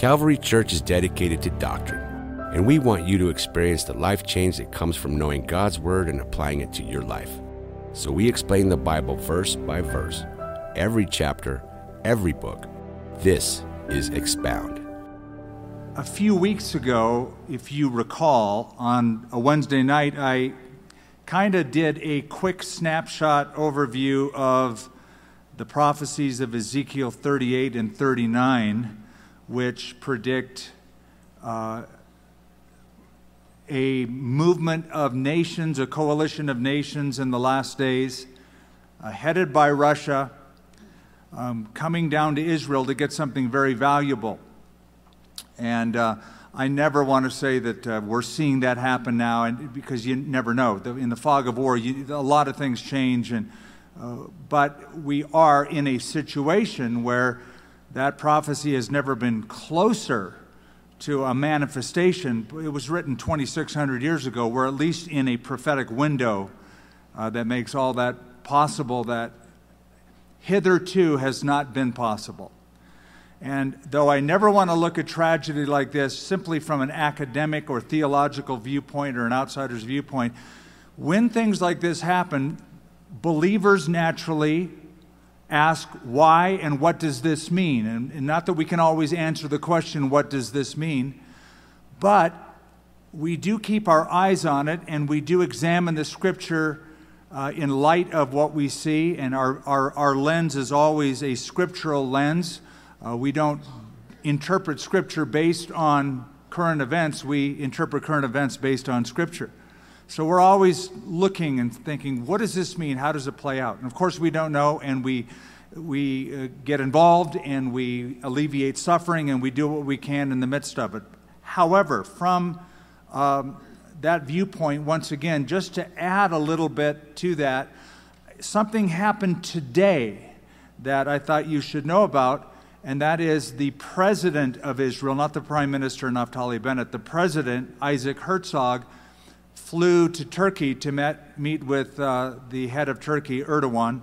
Calvary Church is dedicated to doctrine, and we want you to experience the life change that comes from knowing God's Word and applying it to your life. So we explain the Bible verse by verse, every chapter, every book. This is Expound. A few weeks ago, if you recall, on a Wednesday night, I kind of did a quick snapshot overview of the prophecies of Ezekiel 38 and 39, which predict a movement of nations, a coalition of nations in the last days, headed by Russia, coming down to Israel to get something very valuable. And I never want to say that we're seeing that happen now, and because you never know. In the fog of war, a lot of things change, but we are in a situation where that prophecy has never been closer to a manifestation. It was written 2,600 years ago. We're at least in a prophetic window that makes all that possible that hitherto has not been possible. And though I never want to look at tragedy like this simply from an academic or theological viewpoint or an outsider's viewpoint, when things like this happen, believers naturally ask why and what does this mean? And not that we can always answer the question, what does this mean? But we do keep our eyes on it, and we do examine the Scripture in light of what we see, and our lens is always a scriptural lens. We don't interpret Scripture based on current events. We interpret current events based on Scripture. So we're always looking and thinking, what does this mean? How does it play out? And of course we don't know, and we get involved, and we alleviate suffering, and we do what we can in the midst of it. However, from that viewpoint, once again, just to add a little bit to that, something happened today that I thought you should know about, and that is the president of Israel, not the Prime Minister Naftali Bennett, the president, Isaac Herzog, flew to Turkey to meet with the head of Turkey, Erdogan,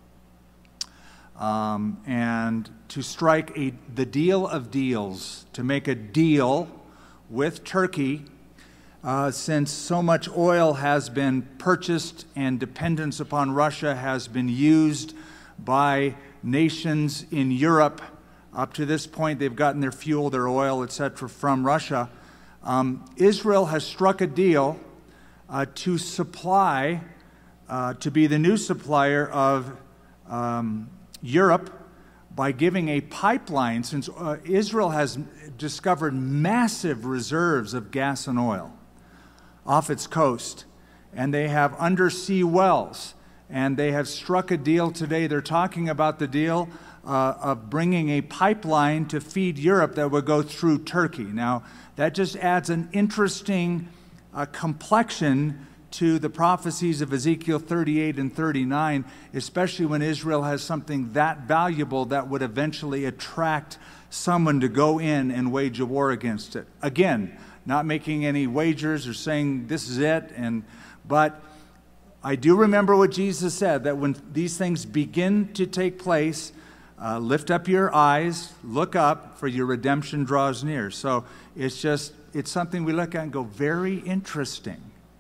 and to strike the deal of deals, to make a deal with Turkey, since so much oil has been purchased and dependence upon Russia has been used by nations in Europe. Up to this point, they've gotten their fuel, their oil, etc., from Russia. Israel has struck a deal to supply, to be the new supplier of Europe by giving a pipeline, since Israel has discovered massive reserves of gas and oil off its coast, and they have undersea wells, and they have struck a deal today. They're talking about the deal of bringing a pipeline to feed Europe that would go through Turkey. Now, that just adds an interesting complexion to the prophecies of Ezekiel 38 and 39, especially when Israel has something that valuable that would eventually attract someone to go in and wage a war against it. Again, not making any wagers or saying this is it, but I do remember what Jesus said, that when these things begin to take place, lift up your eyes, look up, for your redemption draws near. So it's something we look at and go, very interesting.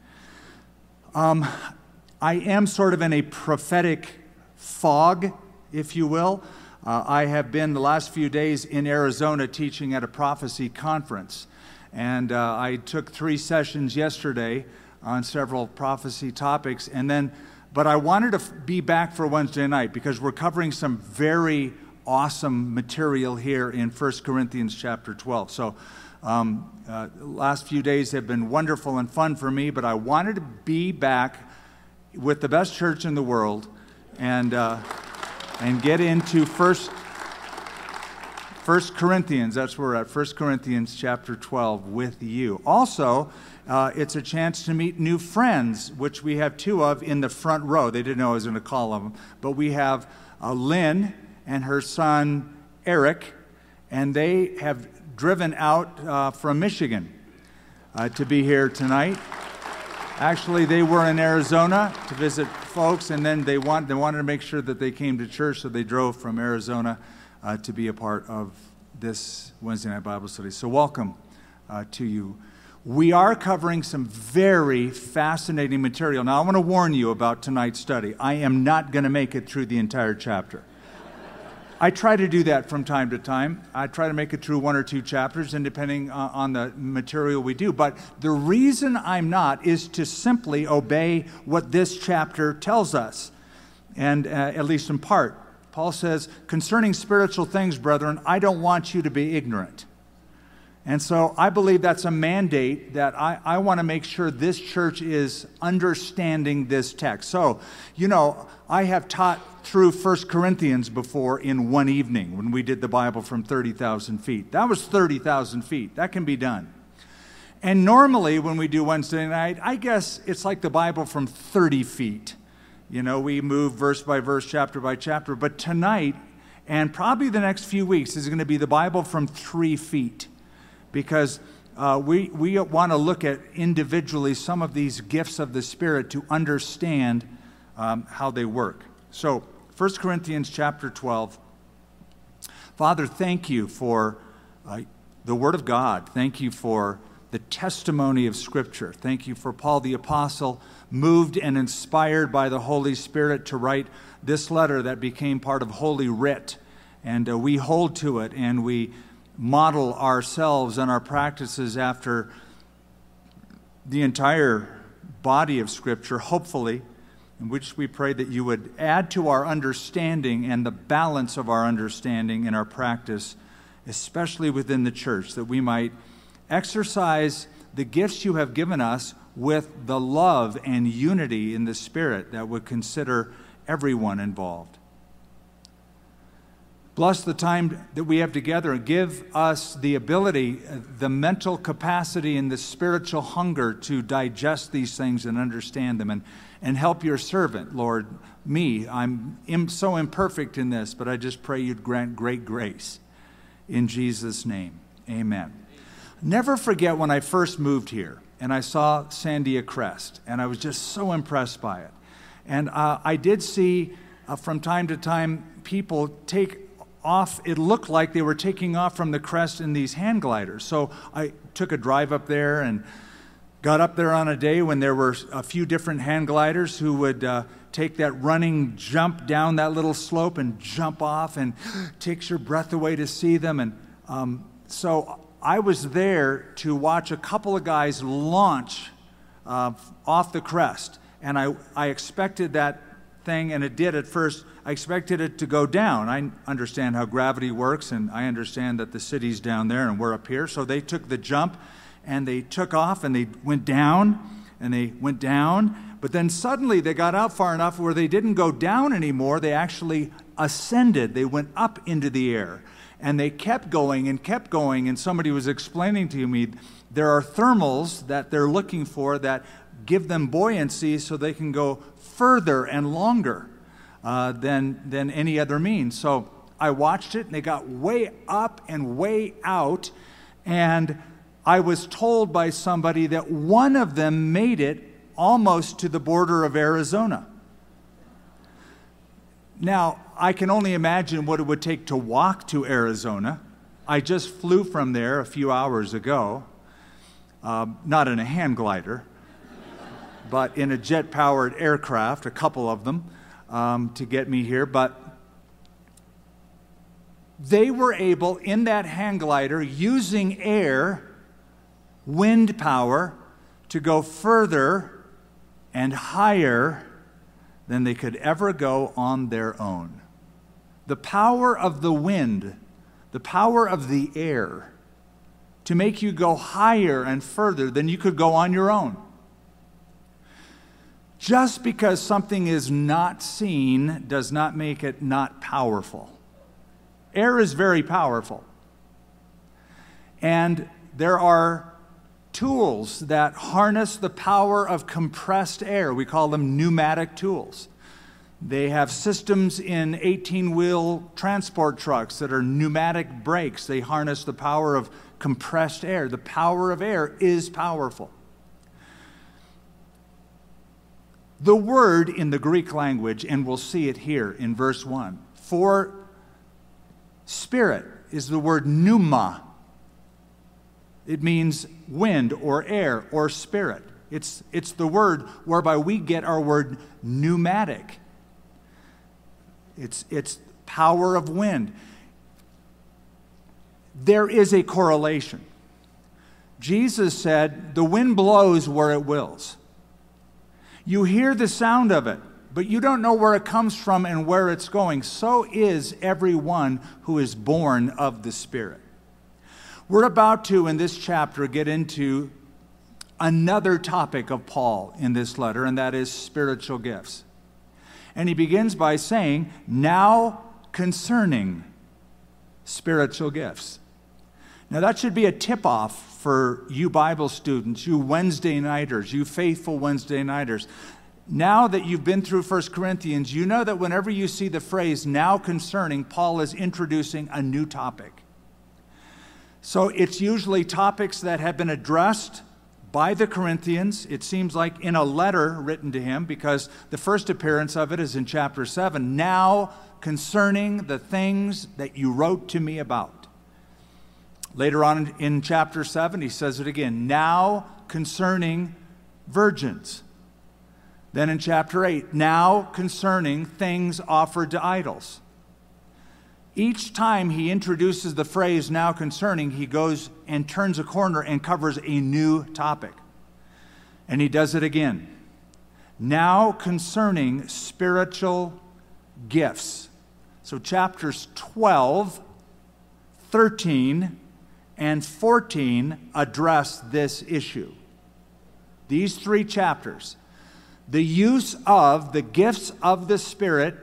I am sort of in a prophetic fog, if you will. I have been the last few days in Arizona teaching at a prophecy conference. And I took 3 sessions yesterday on several prophecy topics. But I wanted to be back for Wednesday night because we're covering some very awesome material here in 1 Corinthians chapter 12. So last few days have been wonderful and fun for me, but I wanted to be back with the best church in the world and get into First Corinthians. That's where we're at, 1 Corinthians chapter 12 with you. Also, it's a chance to meet new friends, which we have 2 of in the front row. They didn't know I was going to call them, but we have Lynn and her son Eric, and they have driven out from Michigan to be here tonight. Actually, they were in Arizona to visit folks, and then they wanted to make sure that they came to church, so they drove from Arizona to be a part of this Wednesday night Bible study. So welcome to you. We are covering some very fascinating material. Now, I want to warn you about tonight's study. I am not going to make it through the entire chapter. I try to do that from time to time. I try to make it through one or two chapters, and depending on the material we do. But the reason I'm not is to simply obey what this chapter tells us, and at least in part. Paul says, concerning spiritual things, brethren, I don't want you to be ignorant. And so I believe that's a mandate that I want to make sure this church is understanding this text. So, I have taught through 1 Corinthians before in one evening when we did the Bible from 30,000 feet. That was 30,000 feet. That can be done. And normally when we do Wednesday night, I guess it's like the Bible from 30 feet. We move verse by verse, chapter by chapter. But tonight, and probably the next few weeks, is going to be the Bible from 3 feet. Because we want to look at individually some of these gifts of the Spirit to understand how they work. So, 1 Corinthians chapter 12. Father, thank you for the Word of God. Thank you for the testimony of Scripture. Thank you for Paul the Apostle, moved and inspired by the Holy Spirit to write this letter that became part of Holy Writ. And we hold to it, and we model ourselves and our practices after the entire body of Scripture, hopefully, in which we pray that you would add to our understanding and the balance of our understanding in our practice, especially within the church, that we might exercise the gifts you have given us with the love and unity in the Spirit that would consider everyone involved. Bless the time that we have together and give us the ability, the mental capacity and the spiritual hunger to digest these things and understand them, and help your servant, Lord, me. I'm so imperfect in this, but I just pray you'd grant great grace. In Jesus' name, amen. Never forget when I first moved here and I saw Sandia Crest, and I was just so impressed by it. And I did see from time to time people take off. It looked like they were taking off from the crest in these hand gliders. So I took a drive up there and got up there on a day when there were a few different hand gliders who would take that running jump down that little slope and jump off, and takes your breath away to see them. And so I was there to watch a couple of guys launch off the crest. And I expected that thing, and it did at first. I expected it to go down. I understand how gravity works, and I understand that the city's down there and we're up here. So they took the jump, and they took off, and they went down, and they went down. But then suddenly they got out far enough where they didn't go down anymore. They actually ascended. They went up into the air, and they kept going, and somebody was explaining to me there are thermals that they're looking for that give them buoyancy so they can go further and longer than any other means. So I watched it, and they got way up and way out, and I was told by somebody that one of them made it almost to the border of Arizona. Now, I can only imagine what it would take to walk to Arizona. I just flew from there a few hours ago, not in a hand glider, but in a jet-powered aircraft, a couple of them, to get me here. But they were able, in that hang glider, using air, wind power, to go further and higher than they could ever go on their own. The power of the wind, the power of the air, to make you go higher and further than you could go on your own. Just because something is not seen does not make it not powerful. Air is very powerful. And there are tools that harness the power of compressed air. We call them pneumatic tools. They have systems in 18-wheel transport trucks that are pneumatic brakes. They harness the power of compressed air. The power of air is powerful. The word in the Greek language, and we'll see it here in verse 1, for spirit is the word pneuma. It means wind or air or spirit. It's the word whereby we get our word pneumatic. It's power of wind. There is a correlation. Jesus said, the wind blows where it wills. You hear the sound of it, but you don't know where it comes from and where it's going. So is everyone who is born of the Spirit. We're about to, in this chapter, get into another topic of Paul in this letter, and that is spiritual gifts. And he begins by saying, now concerning spiritual gifts. Now that should be a tip-off for you Bible students, you Wednesday nighters, you faithful Wednesday nighters. Now that you've been through 1 Corinthians, you know that whenever you see the phrase now concerning, Paul is introducing a new topic. So it's usually topics that have been addressed by the Corinthians. It seems like in a letter written to him, because the first appearance of it is in chapter 7. Now concerning the things that you wrote to me about. Later on in chapter 7, he says it again. Now concerning virgins. Then in chapter 8, now concerning things offered to idols. Each time he introduces the phrase now concerning, he goes and turns a corner and covers a new topic. And he does it again. Now concerning spiritual gifts. So chapters 12, 13, and 14 address this issue. These three chapters. The use of the gifts of the Spirit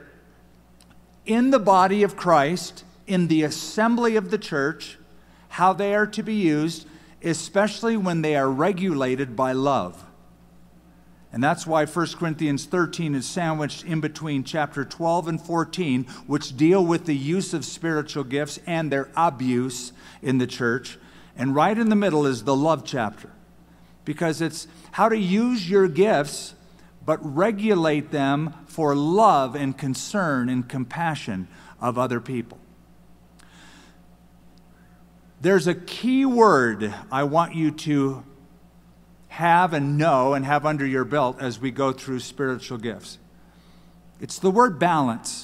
in the body of Christ, in the assembly of the church, how they are to be used, especially when they are regulated by love. And that's why 1 Corinthians 13 is sandwiched in between chapter 12 and 14, which deal with the use of spiritual gifts and their abuse in the church. And right in the middle is the love chapter, because it's how to use your gifts but regulate them for love and concern and compassion of other people. There's a key word I want you to have and know and have under your belt as we go through spiritual gifts. It's the word balance.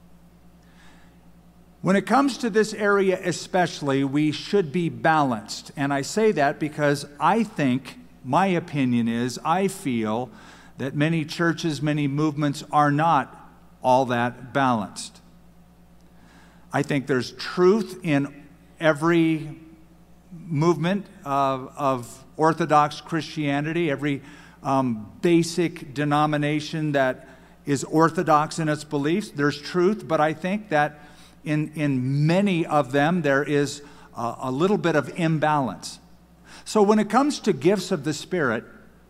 When it comes to this area especially, we should be balanced. And I say that because I think, my opinion is, I feel that many churches, many movements are not all that balanced. I think there's truth in every movement of Orthodox Christianity, every basic denomination that is orthodox in its beliefs. There's truth, but I think that in many of them there is a little bit of imbalance. So when it comes to gifts of the Spirit,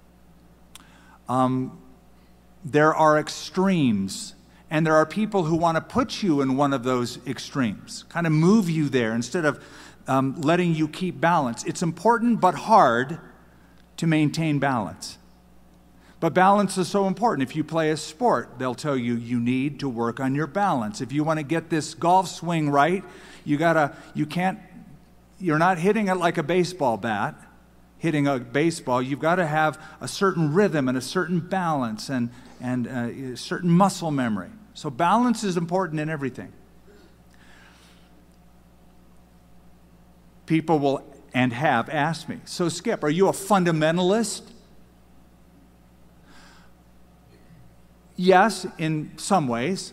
there are extremes, and there are people who want to put you in one of those extremes, kind of move you there instead of letting you keep balance. It's important but hard to maintain balance. But balance is so important. If you play a sport, they'll tell you you need to work on your balance. If you want to get this golf swing right, you're not hitting it like a baseball bat. Hitting a baseball, you've got to have a certain rhythm and a certain balance and a certain muscle memory. So balance is important in everything. People will and have asked me, so Skip, are you a fundamentalist? Yes, in some ways.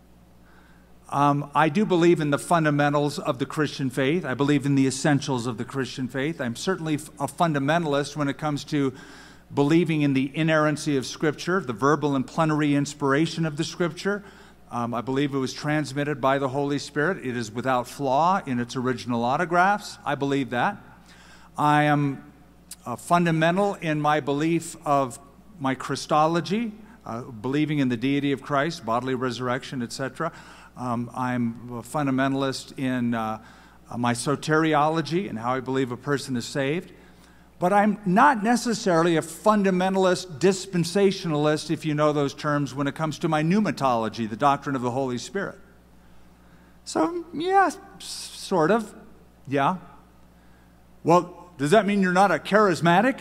I do believe in the fundamentals of the Christian faith. I believe in the essentials of the Christian faith. I'm certainly a fundamentalist when it comes to believing in the inerrancy of Scripture, the verbal and plenary inspiration of the Scripture. I believe it was transmitted by the Holy Spirit. It is without flaw in its original autographs. I believe that. I am fundamental in my belief of my Christology, believing in the deity of Christ, bodily resurrection, etc. I'm a fundamentalist in my soteriology and how I believe a person is saved. But I'm not necessarily a fundamentalist, dispensationalist, if you know those terms, when it comes to my pneumatology, the doctrine of the Holy Spirit. So, yeah, sort of. Yeah. Well, does that mean you're not a charismatic?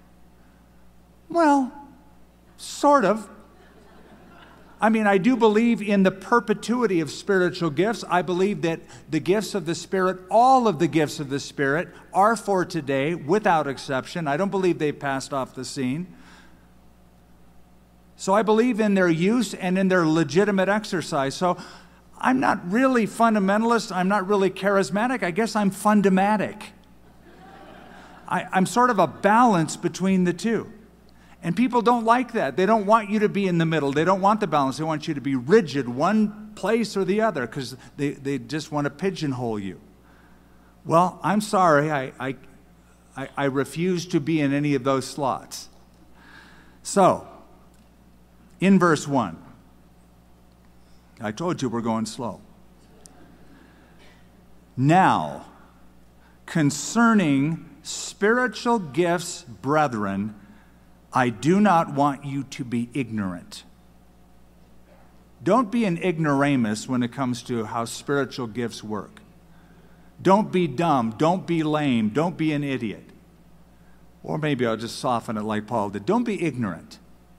Well, sort of. I mean, I do believe in the perpetuity of spiritual gifts. I believe that the gifts of the Spirit, all of the gifts of the Spirit, are for today, without exception. I don't believe they've passed off the scene. So I believe in their use and in their legitimate exercise. So I'm not really fundamentalist. I'm not really charismatic. I guess I'm fundamatic. I'm sort of a balance between the two. And people don't like that. They don't want you to be in the middle. They don't want the balance. They want you to be rigid, one place or the other, because they just want to pigeonhole you. Well, I'm sorry. I refuse to be in any of those slots. So, in verse 1, I told you we're going slow. Now, concerning spiritual gifts, brethren, I do not want you to be ignorant. Don't be an ignoramus when it comes to how spiritual gifts work. Don't be dumb. Don't be lame. Don't be an idiot. Or maybe I'll just soften it like Paul did. Don't be ignorant.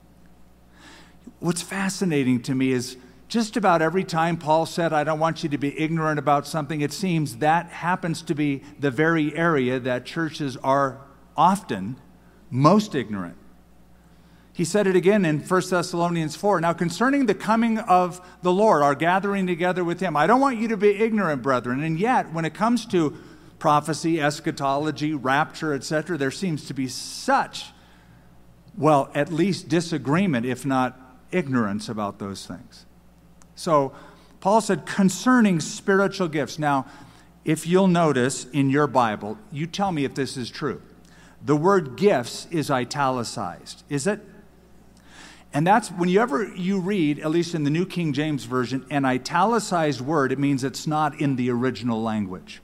What's fascinating to me is just about every time Paul said, I don't want you to be ignorant about something, it seems that happens to be the very area that churches are often most ignorant. He said it again in 1 Thessalonians 4. Now, concerning the coming of the Lord, our gathering together with Him, I don't want you to be ignorant, brethren. And yet, when it comes to prophecy, eschatology, rapture, etc., there seems to be such, well, at least disagreement, if not ignorance about those things. So, Paul said, concerning spiritual gifts. Now, if you'll notice in your Bible, you tell me if this is true. The word gifts is italicized. Is it? And that's whenever you read, at least in the New King James Version, an italicized word, it means it's not in the original language.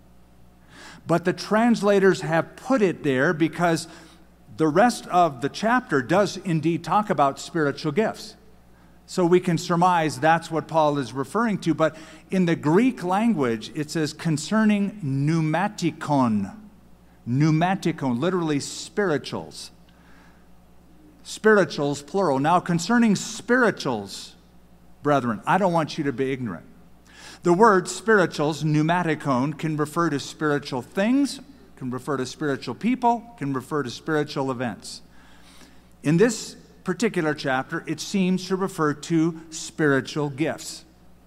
But the translators have put it there because the rest of the chapter does indeed talk about spiritual gifts. So we can surmise that's what Paul is referring to. But in the Greek language, it says concerning pneumatikon. Pneumatikon, literally spirituals. Spirituals, plural. Now, concerning spirituals, brethren, I don't want you to be ignorant. The word spirituals, pneumatikon, can refer to spiritual things, can refer to spiritual people, can refer to spiritual events. In this particular chapter, it seems to refer to spiritual gifts.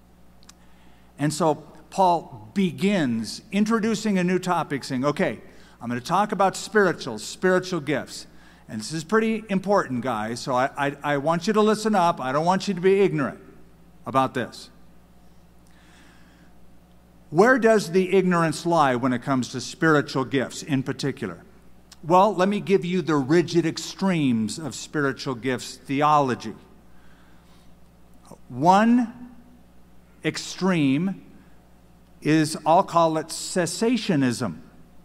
And so Paul begins introducing a new topic, saying, okay, I'm going to talk about spiritual gifts. And this is pretty important, guys, so I want you to listen up. I don't want you to be ignorant about this. Where does the ignorance lie when it comes to spiritual gifts in particular? Well, let me give you the rigid extremes of spiritual gifts theology. One extreme is, I'll call it cessationism.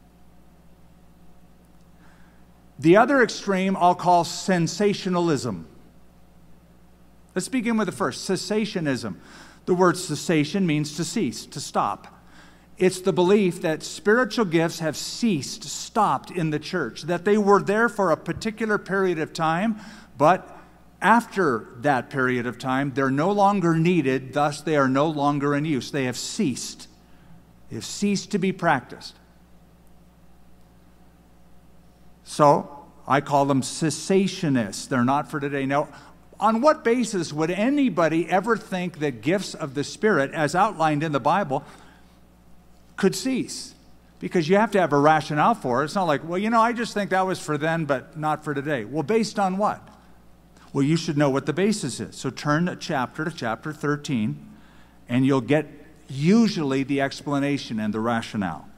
The other extreme I'll call sensationalism. Let's begin with the first, cessationism. The word cessation means to cease, to stop. It's the belief that spiritual gifts have ceased, stopped in the church, that they were there for a particular period of time, but after that period of time, they're no longer needed, thus they are no longer in use. They have ceased. They have ceased to be practiced. So, I call them cessationists. They're not for today. Now, on what basis would anybody ever think that gifts of the Spirit, as outlined in the Bible, could cease? Because you have to have a rationale for it. It's not like, well, I just think that was for then, but not for today. Well, based on what? Well, you should know what the basis is. So turn to chapter 13, and you'll get usually the explanation and the rationale.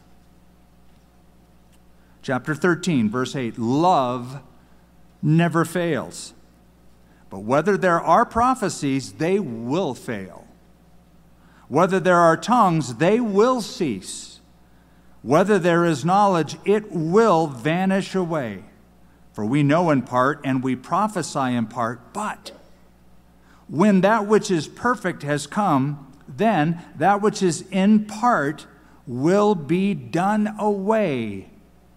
Chapter 13, verse 8, love never fails. But whether there are prophecies, they will fail. Whether there are tongues, they will cease. Whether there is knowledge, it will vanish away. For we know in part, and we prophesy in part, but when that which is perfect has come, then that which is in part will be done away.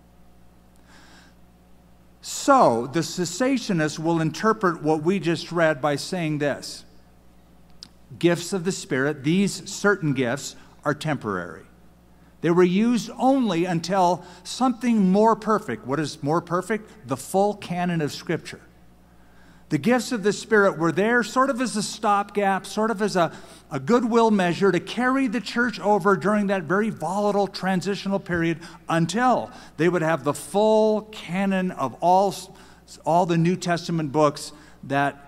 So, the cessationists will interpret what we just read by saying this: gifts of the Spirit, these certain gifts, are temporary. They were used only until something more perfect. What is more perfect? The full canon of Scripture. The gifts of the Spirit were there sort of as a stopgap, sort of as a goodwill measure to carry the church over during that very volatile transitional period until they would have the full canon of all the New Testament books that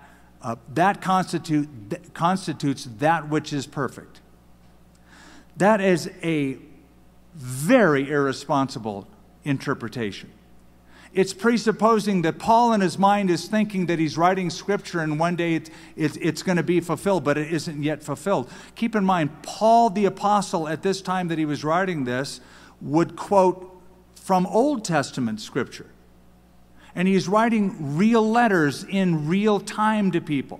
constitutes that which is perfect. That is a very irresponsible interpretation. It's presupposing that Paul in his mind is thinking that he's writing Scripture and one day it's going to be fulfilled, but it isn't yet fulfilled. Keep in mind, Paul the Apostle at this time that he was writing this would quote from Old Testament Scripture. And he's writing real letters in real time to people.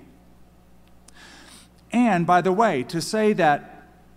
And by the way, to say that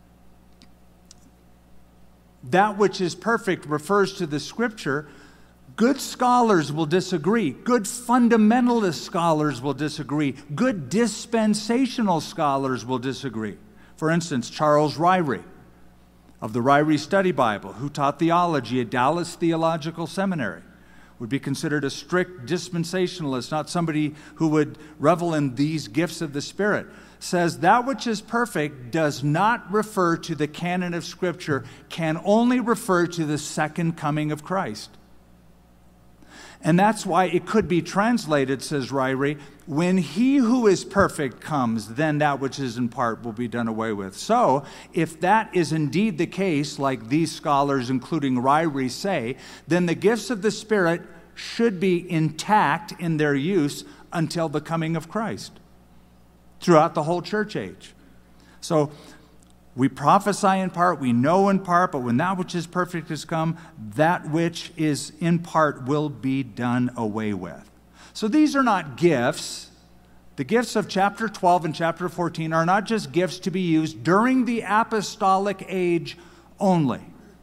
which is perfect refers to the Scripture, good scholars will disagree. Good fundamentalist scholars will disagree. Good dispensational scholars will disagree. For instance, Charles Ryrie of the Ryrie Study Bible, who taught theology at Dallas Theological Seminary, would be considered a strict dispensationalist, not somebody who would revel in these gifts of the Spirit. Says that which is perfect does not refer to the canon of Scripture, can only refer to the second coming of Christ. And that's why it could be translated, says Ryrie, when he who is perfect comes, then that which is in part will be done away with. So, if that is indeed the case, like these scholars, including Ryrie, say, then the gifts of the Spirit should be intact in their use until the coming of Christ, throughout the whole church age. So, we prophesy in part, we know in part, but when that which is perfect has come, that which is in part will be done away with. So these are not gifts. The gifts of chapter 12 and chapter 14 are not just gifts to be used during the apostolic age only.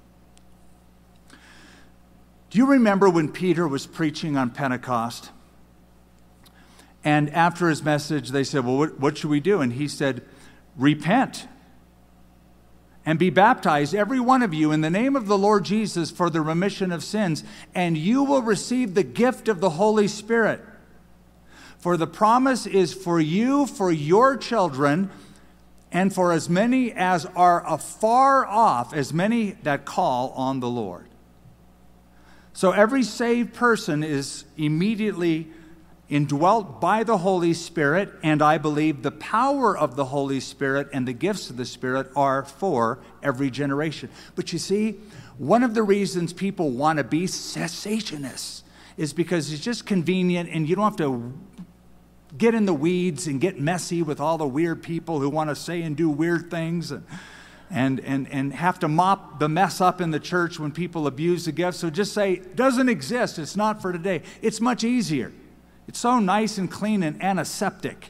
Do you remember when Peter was preaching on Pentecost? And after his message, they said, well, what should we do? And he said, repent and be baptized, every one of you, in the name of the Lord Jesus for the remission of sins, and you will receive the gift of the Holy Spirit. For the promise is for you, for your children, and for as many as are afar off, as many that call on the Lord. So every saved person is immediately indwelt by the Holy Spirit, and I believe the power of the Holy Spirit and the gifts of the Spirit are for every generation. But you see, one of the reasons people want to be cessationists is because it's just convenient and you don't have to get in the weeds and get messy with all the weird people who want to say and do weird things and have to mop the mess up in the church when people abuse the gifts. So just say, it doesn't exist, it's not for today. It's much easier. It's so nice and clean and antiseptic.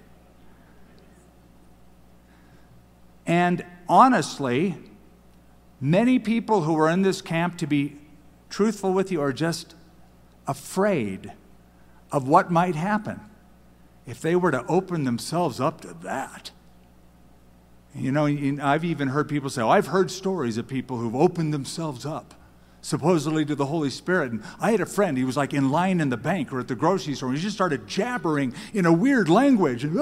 And honestly, many people who are in this camp, to be truthful with you, are just afraid of what might happen if they were to open themselves up to that. You know, I've even heard people say, I've heard stories of people who've opened themselves up supposedly to the Holy Spirit. And I had a friend, he was like in line in the bank or at the grocery store, and he just started jabbering in a weird language. And,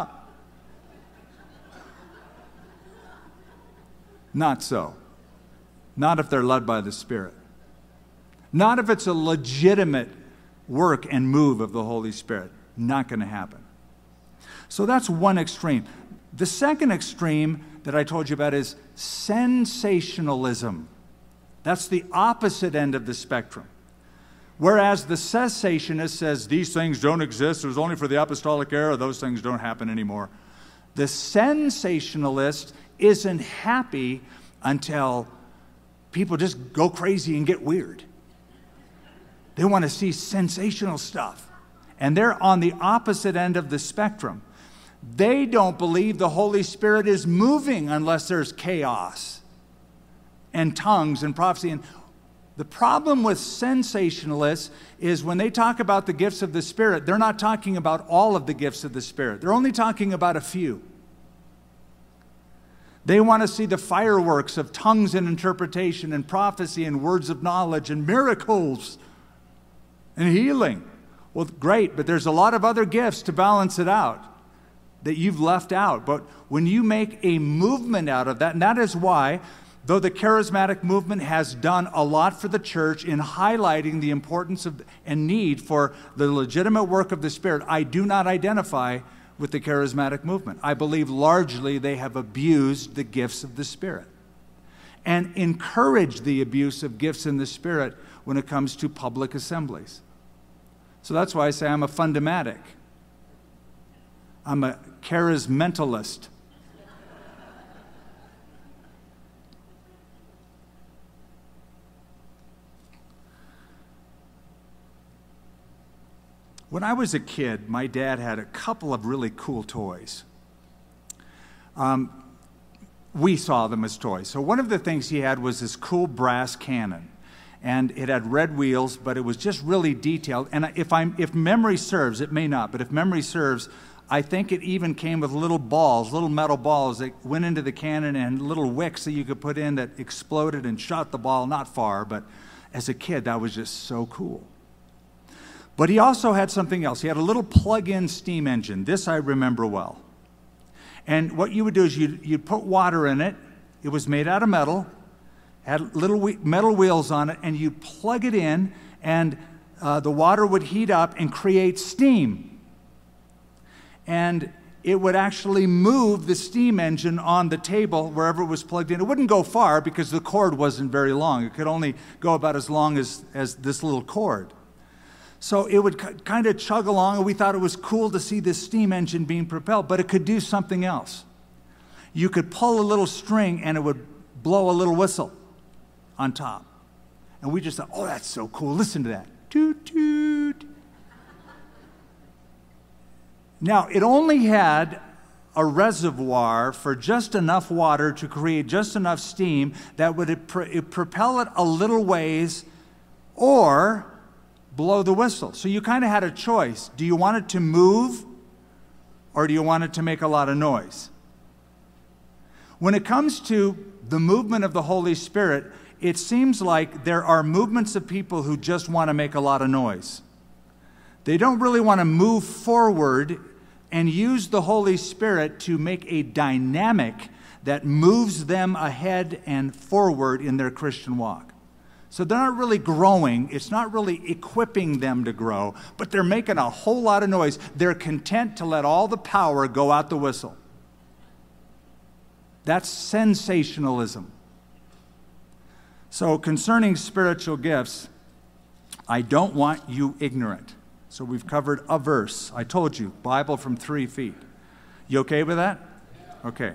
Not so. Not if they're led by the Spirit. Not if it's a legitimate work and move of the Holy Spirit. Not going to happen. So that's one extreme. The second extreme that I told you about is sensationalism. That's the opposite end of the spectrum. Whereas the cessationist says these things don't exist, it was only for the apostolic era, those things don't happen anymore. The sensationalist isn't happy until people just go crazy and get weird. They want to see sensational stuff. And they're on the opposite end of the spectrum. They don't believe the Holy Spirit is moving unless there's chaos and tongues and prophecy. And the problem with sensationalists is when they talk about the gifts of the Spirit, they're not talking about all of the gifts of the Spirit. They're only talking about a few. They want to see the fireworks of tongues and interpretation and prophecy and words of knowledge and miracles and healing. Well, great, but there's a lot of other gifts to balance it out that you've left out. But when you make a movement out of that, and that is why, though the charismatic movement has done a lot for the church in highlighting the importance of and need for the legitimate work of the Spirit, I do not identify with the charismatic movement. I believe largely they have abused the gifts of the Spirit and encouraged the abuse of gifts in the Spirit when it comes to public assemblies. So that's why I say I'm a fundamatic. I'm a charismentalist. When I was a kid, my dad had a couple of really cool toys. We saw them as toys. So one of the things he had was this cool brass cannon. And it had red wheels, but it was just really detailed. And if memory serves, it may not, but if memory serves, I think it even came with little balls, little metal balls that went into the cannon and little wicks that you could put in that exploded and shot the ball not far. But as a kid, that was just so cool. But he also had something else. He had a little plug-in steam engine. This I remember well. And what you would do is you'd put water in it. It was made out of metal, had little metal wheels on it, and you plug it in, and the water would heat up and create steam. And it would actually move the steam engine on the table wherever it was plugged in. It wouldn't go far because the cord wasn't very long. It could only go about as long as this little cord. So it would kind of chug along, and we thought it was cool to see this steam engine being propelled, but it could do something else. You could pull a little string, and it would blow a little whistle on top. And we just thought, oh, that's so cool. Listen to that. Toot, toot. Now, it only had a reservoir for just enough water to create just enough steam that would propel it a little ways or blow the whistle. So you kind of had a choice. Do you want it to move or do you want it to make a lot of noise? When it comes to the movement of the Holy Spirit, it seems like there are movements of people who just want to make a lot of noise. They don't really want to move forward and use the Holy Spirit to make a dynamic that moves them ahead and forward in their Christian walk. So they're not really growing. It's not really equipping them to grow, but they're making a whole lot of noise. They're content to let all the power go out the whistle. That's sensationalism. So concerning spiritual gifts, I don't want you ignorant. So we've covered a verse. I told you, Bible from 3 feet. You okay with that? Okay.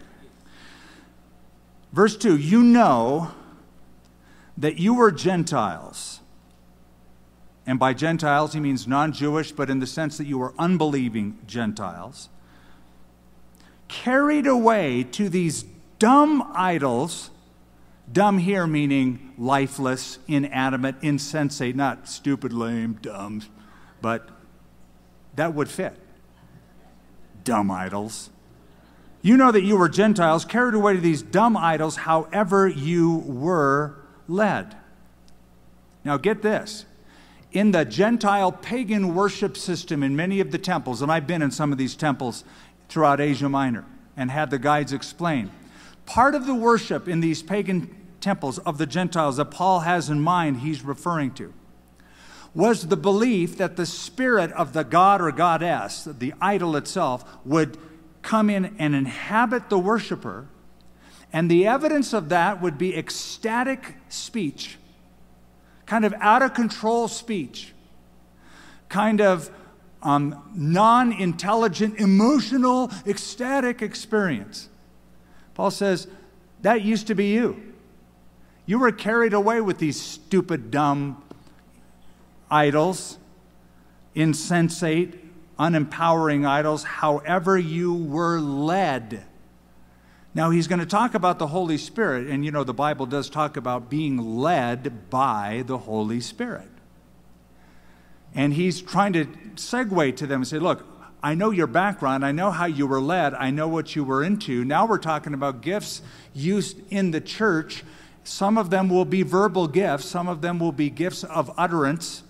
Verse 2, you know that you were Gentiles. And by Gentiles, he means non-Jewish, but in the sense that you were unbelieving Gentiles. Carried away to these dumb idols. Dumb here meaning lifeless, inanimate, insensate, not stupid, lame, dumb, but that would fit. Dumb idols. You know that you were Gentiles, carried away to these dumb idols, however you were led. Now get this. In the Gentile pagan worship system in many of the temples, and I've been in some of these temples throughout Asia Minor and had the guides explain, part of the worship in these pagan temples of the Gentiles that Paul has in mind, he's referring to, was the belief that the spirit of the god or goddess, the idol itself, would come in and inhabit the worshiper, and the evidence of that would be ecstatic speech, kind of out-of-control speech, kind of non-intelligent, emotional, ecstatic experience. Paul says, that used to be you. You were carried away with these stupid, dumb idols, insensate, unempowering idols, however you were led. Now, he's going to talk about the Holy Spirit, and the Bible does talk about being led by the Holy Spirit. And he's trying to segue to them and say, look, I know your background, I know how you were led, I know what you were into. Now we're talking about gifts used in the church. Some of them will be verbal gifts, some of them will be gifts of utterance.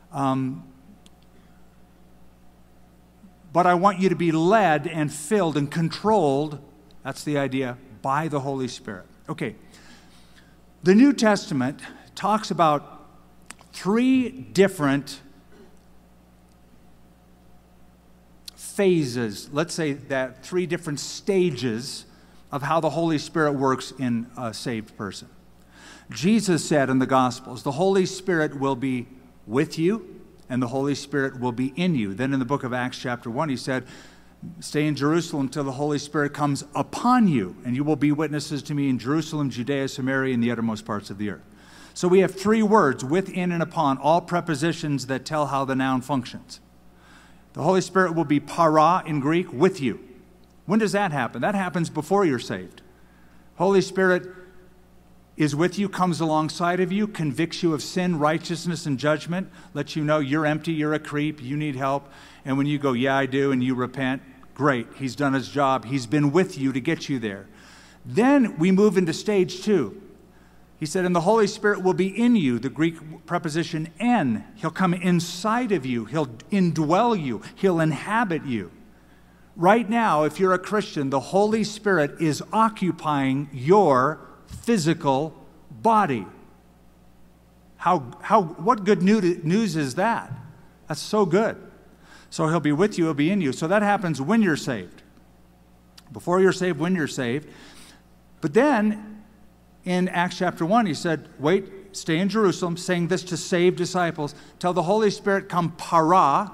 But I want you to be led and filled and controlled, that's the idea, by the Holy Spirit. Okay, the New Testament talks about 3 different phases, let's say that 3 different stages of how the Holy Spirit works in a saved person. Jesus said in the Gospels, the Holy Spirit will be with you and the Holy Spirit will be in you. Then in the book of Acts chapter 1, he said, stay in Jerusalem until the Holy Spirit comes upon you, and you will be witnesses to me in Jerusalem, Judea, Samaria, and the uttermost parts of the earth. So we have 3 words, within and upon, all prepositions that tell how the noun functions. The Holy Spirit will be para in Greek, with you. When does that happen? That happens before you're saved. Holy Spirit is with you, comes alongside of you, convicts you of sin, righteousness, and judgment, lets you know you're empty, you're a creep, you need help. And when you go, yeah, I do, and you repent, great, he's done his job. He's been with you to get you there. Then we move into stage 2. He said, and the Holy Spirit will be in you, the Greek preposition en. He'll come inside of you. He'll indwell you. He'll inhabit you. Right now, if you're a Christian, the Holy Spirit is occupying your physical body. What good news is that? That's so good. So he'll be with you, he'll be in you. So that happens when you're saved. Before you're saved, when you're saved. But then, in Acts chapter 1, he said, wait, stay in Jerusalem, saying this to saved disciples, till the Holy Spirit come para,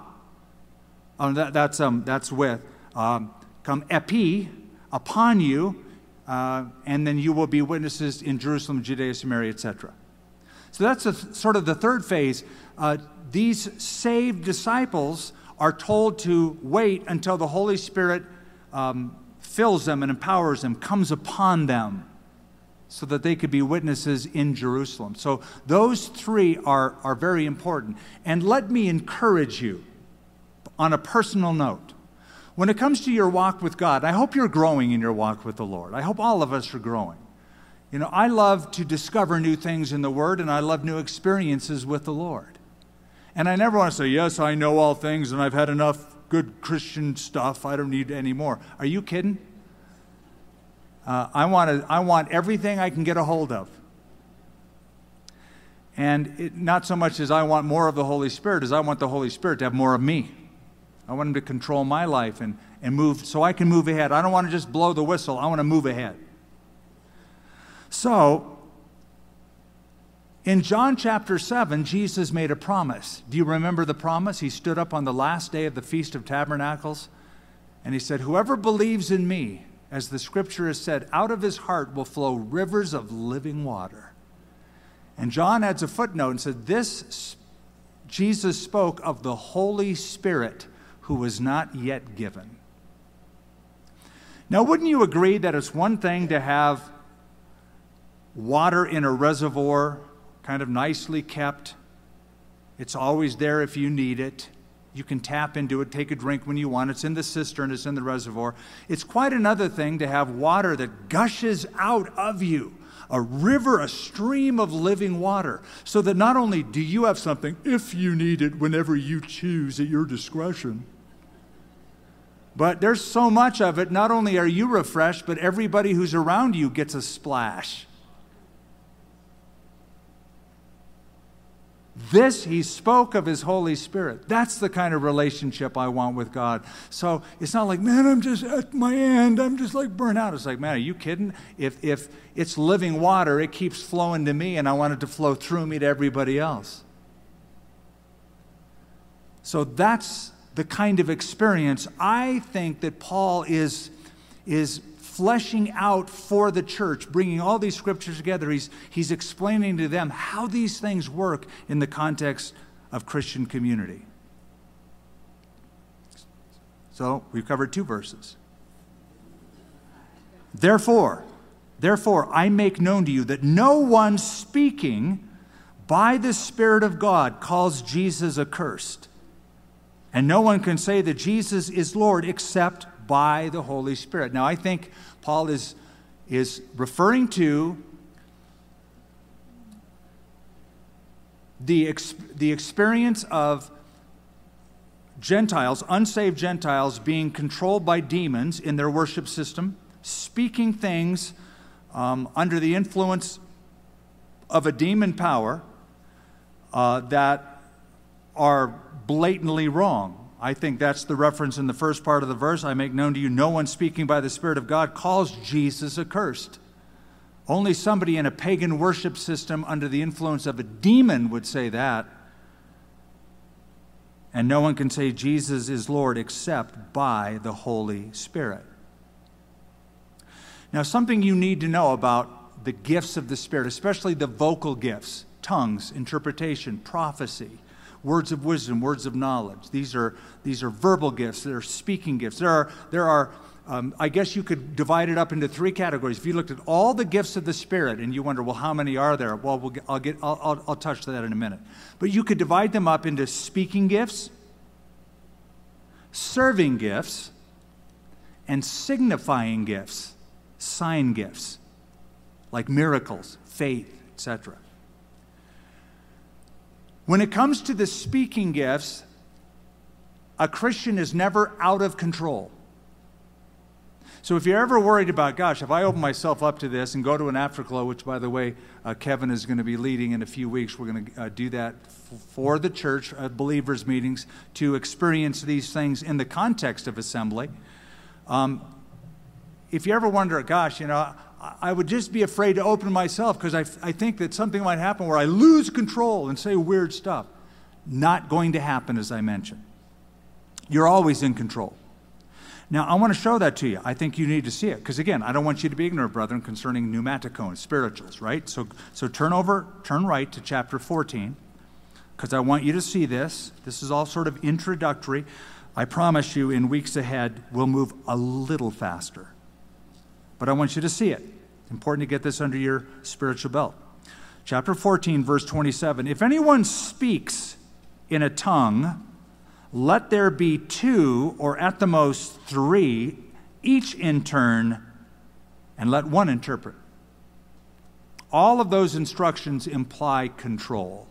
that's with, come epi, upon you, and then you will be witnesses in Jerusalem, Judea, Samaria, etc. So that's sort of the third phase. These saved disciples are told to wait until the Holy Spirit fills them and empowers them, comes upon them, so that they could be witnesses in Jerusalem. So those 3 are very important. And let me encourage you on a personal note. When it comes to your walk with God, I hope you're growing in your walk with the Lord. I hope all of us are growing. I love to discover new things in the Word, and I love new experiences with the Lord. And I never want to say, yes, I know all things, and I've had enough good Christian stuff. I don't need any more. Are you kidding? I want everything I can get a hold of. And not so much as I want more of the Holy Spirit, as I want the Holy Spirit to have more of me. I want him to control my life and move so I can move ahead. I don't want to just blow the whistle. I want to move ahead. So, in John chapter 7, Jesus made a promise. Do you remember the promise? He stood up on the last day of the Feast of Tabernacles, and he said, whoever believes in me, as the scripture has said, out of his heart will flow rivers of living water. And John adds a footnote and said, this Jesus spoke of the Holy Spirit who was not yet given. Now, wouldn't you agree that it's one thing to have water in a reservoir, kind of nicely kept? It's always there if you need it. You can tap into it, take a drink when you want. It's in the cistern, it's in the reservoir. It's quite another thing to have water that gushes out of you, a river, a stream of living water, so that not only do you have something, if you need it, whenever you choose at your discretion, but there's so much of it, not only are you refreshed, but everybody who's around you gets a splash. This, he spoke of his Holy Spirit. That's the kind of relationship I want with God. So it's not like, man, I'm just at my end. I'm just like burnt out. It's like, man, are you kidding? If it's living water, it keeps flowing to me, and I want it to flow through me to everybody else. So that's the kind of experience I think that Paul is fleshing out for the church, bringing all these scriptures together. He's explaining to them how these things work in the context of Christian community. So we've covered 2 verses. Therefore, I make known to you that no one speaking by the Spirit of God calls Jesus accursed. And no one can say that Jesus is Lord except by the Holy Spirit. Now, I think Paul is referring to the experience of Gentiles, unsaved Gentiles, being controlled by demons in their worship system, speaking things under the influence of a demon power that are blatantly wrong. I think that's the reference in the first part of the verse. I make known to you, no one speaking by the Spirit of God calls Jesus accursed. Only somebody in a pagan worship system under the influence of a demon would say that. And no one can say Jesus is Lord except by the Holy Spirit. Now, something you need to know about the gifts of the Spirit, especially the vocal gifts, tongues, interpretation, prophecy, words of wisdom, words of knowledge. These are verbal gifts. They're speaking gifts. There are I guess you could divide it up into 3 categories. If you looked at all the gifts of the Spirit and you wonder, well, how many are there? Well, I'll touch that in a minute. But you could divide them up into speaking gifts, serving gifts, and signifying gifts, sign gifts, like miracles, faith, etc. When it comes to the speaking gifts, a Christian is never out of control. So if you're ever worried about, gosh, if I open myself up to this and go to an afterglow, which, by the way, Kevin is going to be leading in a few weeks, we're going to do that for the church, believers' meetings, to experience these things in the context of assembly. If you ever wonder, gosh, I would just be afraid to open myself because I think that something might happen where I lose control and say weird stuff. Not going to happen, as I mentioned. You're always in control. Now, I want to show that to you. I think you need to see it. Because, again, I don't want you to be ignorant, brethren, concerning pneumaticon, spirituals, right? So turn right to chapter 14, because I want you to see this. This is all sort of introductory. I promise you, in weeks ahead, we'll move a little faster. But I want you to see it. It's important to get this under your spiritual belt. Chapter 14, verse 27. If anyone speaks in a tongue, let there be 2, or at the most 3, each in turn, and let one interpret. All of those instructions imply control.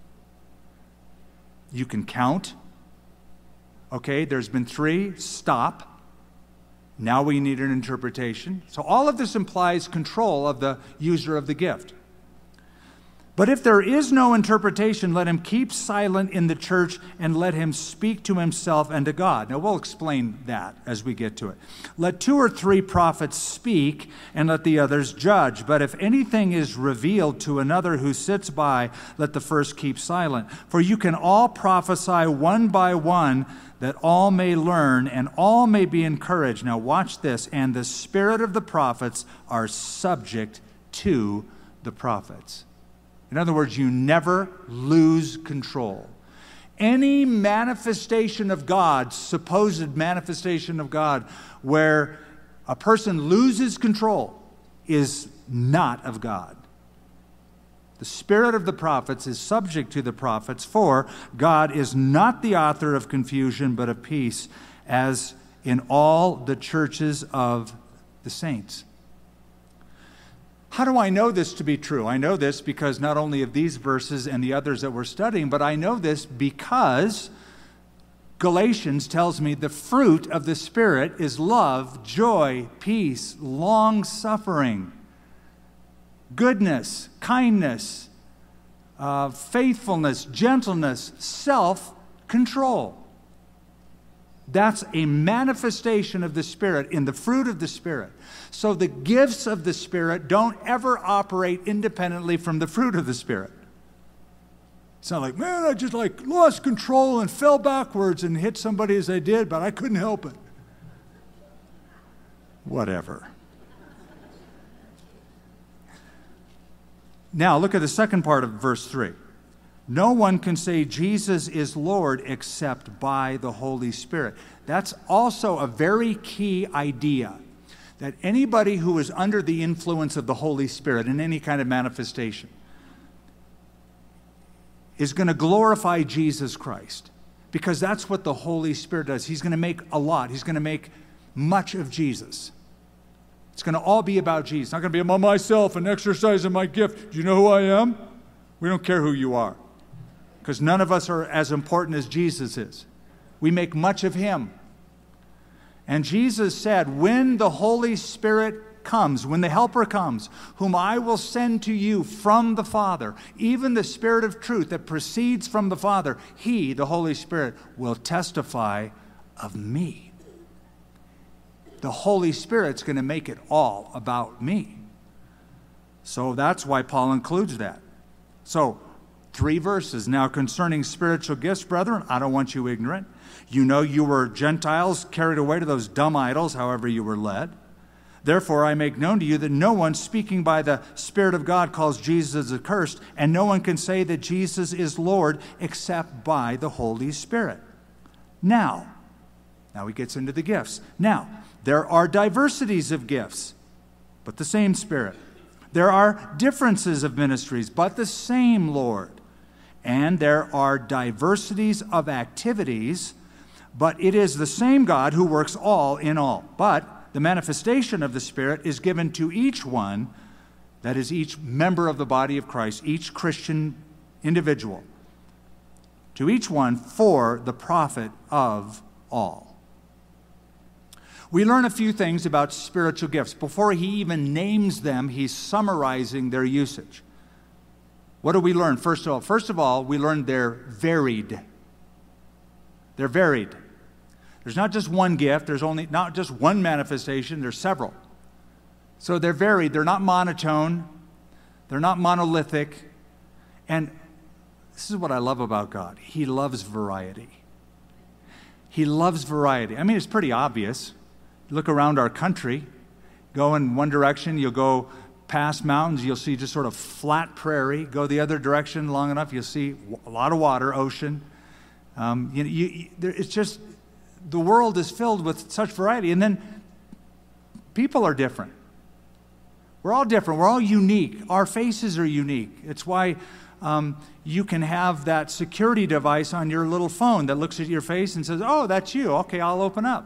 You can count. Okay, there's been 3, stop. Now we need an interpretation. So all of this implies control of the user of the gift. But if there is no interpretation, let him keep silent in the church and let him speak to himself and to God. Now, we'll explain that as we get to it. Let 2 or 3 prophets speak and let the others judge. But if anything is revealed to another who sits by, let the first keep silent. For you can all prophesy one by one, that all may learn and all may be encouraged. Now, watch this. And the spirit of the prophets are subject to the prophets. In other words, you never lose control. Any manifestation of God, supposed manifestation of God, where a person loses control is not of God. The spirit of the prophets is subject to the prophets, for God is not the author of confusion, but of peace, as in all the churches of the saints. How do I know this to be true? I know this because not only of these verses and the others that we're studying, but I know this because Galatians tells me the fruit of the Spirit is love, joy, peace, long-suffering, goodness, kindness, faithfulness, gentleness, self-control. That's a manifestation of the Spirit in the fruit of the Spirit. So the gifts of the Spirit don't ever operate independently from the fruit of the Spirit. It's not like, man, I just lost control and fell backwards and hit somebody as I did, but I couldn't help it. Whatever. Now look at the second part of verse 3. No one can say Jesus is Lord except by the Holy Spirit. That's also a very key idea, that anybody who is under the influence of the Holy Spirit in any kind of manifestation is going to glorify Jesus Christ, because that's what the Holy Spirit does. He's going to make a lot. He's going to make much of Jesus. It's going to all be about Jesus. It's not going to be about myself and exercising my gift. Do you know who I am? We don't care who you are, because none of us are as important as Jesus is. We make much of him. And Jesus said, when the Holy Spirit comes, when the Helper comes, whom I will send to you from the Father, even the Spirit of truth that proceeds from the Father, he, the Holy Spirit, will testify of me. The Holy Spirit's going to make it all about me. So that's why Paul includes that. So, 3 verses. Now, concerning spiritual gifts, brethren, I don't want you ignorant. You know you were Gentiles carried away to those dumb idols, however you were led. Therefore, I make known to you that no one speaking by the Spirit of God calls Jesus accursed, and no one can say that Jesus is Lord except by the Holy Spirit. Now he gets into the gifts. Now, there are diversities of gifts, but the same Spirit. There are differences of ministries, but the same Lord. And there are diversities of activities, but it is the same God who works all in all. But the manifestation of the Spirit is given to each one, that is, each member of the body of Christ, each Christian individual, to each one for the profit of all. We learn a few things about spiritual gifts. Before he even names them, he's summarizing their usage. What do we learn? First of all, we learn they're varied. They're varied. There's not just one gift. There's not just one manifestation. There's several. So they're varied. They're not monotone. They're not monolithic. And this is what I love about God. He loves variety. He loves variety. I mean, it's pretty obvious. Look around our country. Go in one direction, you'll go past mountains, you'll see just sort of flat prairie. Go the other direction long enough, you'll see a lot of water, ocean. It's just, the world is filled with such variety. And then people are different. We're all different. We're all unique. Our faces are unique. It's why you can have that security device on your little phone that looks at your face and says, oh, that's you. Okay, I'll open up.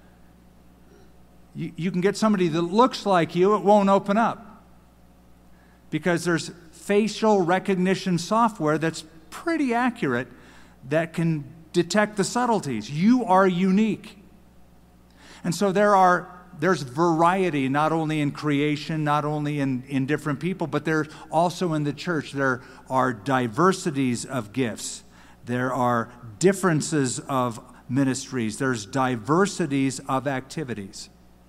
You can get somebody that looks like you, it won't open up. Because there's facial recognition software that's pretty accurate that can detect the subtleties. You are unique. And so there's variety, not only in creation, not only in different people, but there's also in the church. There are diversities of gifts. There are differences of ministries. There's diversities of activities.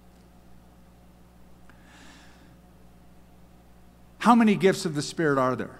How many gifts of the Spirit are there?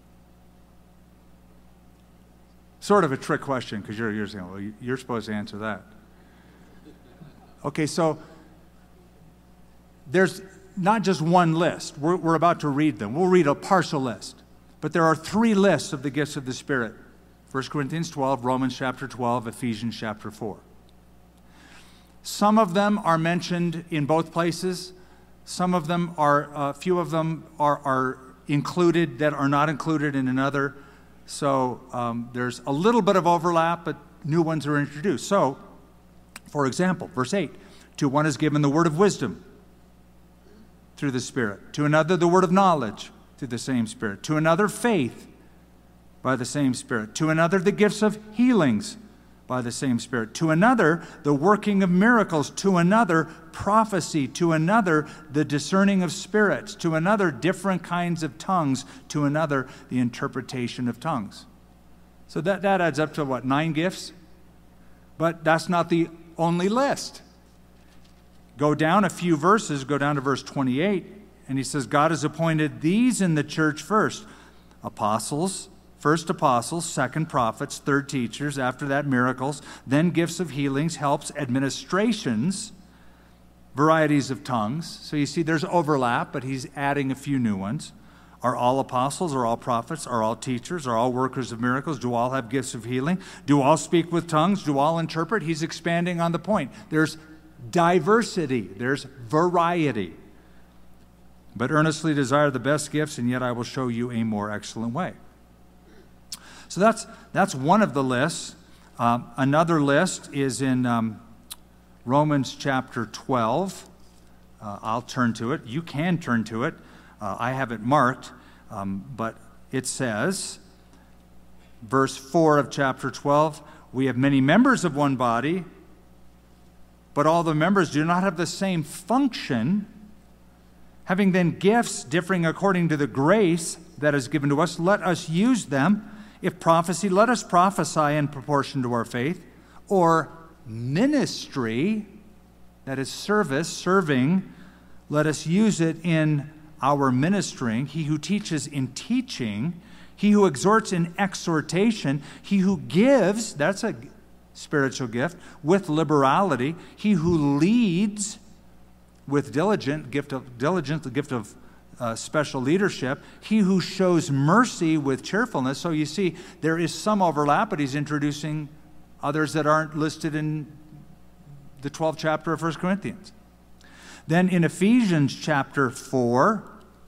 Sort of a trick question, because you're saying, well, you're supposed to answer that. Okay, so there's not just one list. We're about to read them. We'll read a partial list. But there are 3 lists of the gifts of the Spirit. 1 Corinthians 12, Romans chapter 12, Ephesians chapter 4. Some of them are mentioned in both places. Some of them a few of them are included that are not included in another. So there's a little bit of overlap, but new ones are introduced. So, for example, verse 8, to one is given the word of wisdom through the Spirit. To another, the word of knowledge through the same Spirit. To another, faith by the same Spirit. To another, the gifts of healings by the same Spirit. To another, the working of miracles. To another, prophecy. To another, the discerning of spirits. To another, different kinds of tongues. To another, the interpretation of tongues. So that adds up to what, 9 gifts? But that's not the only list. Go down a few verses, go down to verse 28, and he says, God has appointed these in the church first. First apostles, second prophets, third teachers, after that miracles, then gifts of healings, helps, administrations, varieties of tongues. So you see there's overlap, but he's adding a few new ones. Are all apostles? Are all prophets? Are all teachers? Are all workers of miracles? Do all have gifts of healing? Do all speak with tongues? Do all interpret? He's expanding on the point. There's diversity. There's variety. But earnestly desire the best gifts, and yet I will show you a more excellent way. So that's one of the lists. Another list is in Romans chapter 12. I'll turn to it. You can turn to it. I have it marked, but it says, verse 4 of chapter 12, we have many members of one body, but all the members do not have the same function. Having then gifts differing according to the grace that is given to us, let us use them. If prophecy, let us prophesy in proportion to our faith. Or ministry, that is service, serving, let us use it in our ministering. He who teaches in teaching, he who exhorts in exhortation, he who gives, that's a spiritual gift, with liberality, he who leads with diligence, the gift of special leadership, he who shows mercy with cheerfulness. So you see, there is some overlap, but he's introducing others that aren't listed in the 12th chapter of 1 Corinthians. Then in Ephesians chapter 4,